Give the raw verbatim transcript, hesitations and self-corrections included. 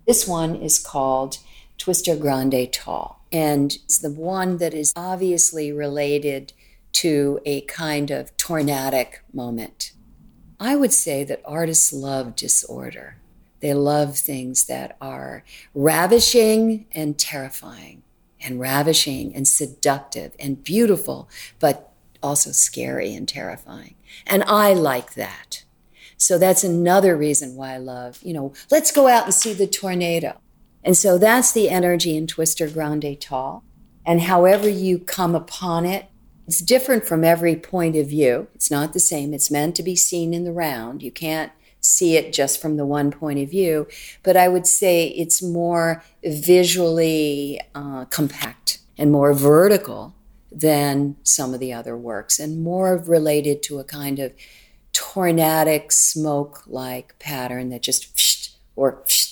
This one is called Twister Grande Tall, and it's the one that is obviously related to a kind of tornadic moment. I would say that artists love disorder. They love things that are ravishing and terrifying, and ravishing and seductive and beautiful, but also scary and terrifying. And I like that. So that's another reason why I love, you know, let's go out and see the tornado. And so that's the energy in Twister Grande Tall. And however you come upon it, it's different from every point of view. It's not the same. It's meant to be seen in the round. You can't see it just from the one point of view. But I would say it's more visually uh, compact and more vertical than some of the other works, and more related to a kind of tornadic smoke-like pattern that just or